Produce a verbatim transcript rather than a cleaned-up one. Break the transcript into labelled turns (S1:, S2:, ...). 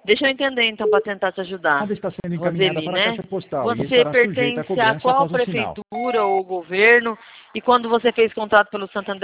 S1: Deixa eu entender, então, para tentar te
S2: A
S1: ajudar.
S2: nota está sendo encaminhada
S1: Roseli,
S2: para a
S1: né?
S2: caixa postal e
S1: Você
S2: estará sujeita a
S1: pertence a
S2: cobrança
S1: qual
S2: após o sinal.
S1: prefeitura ou governo? E quando você fez contrato pelo Santander,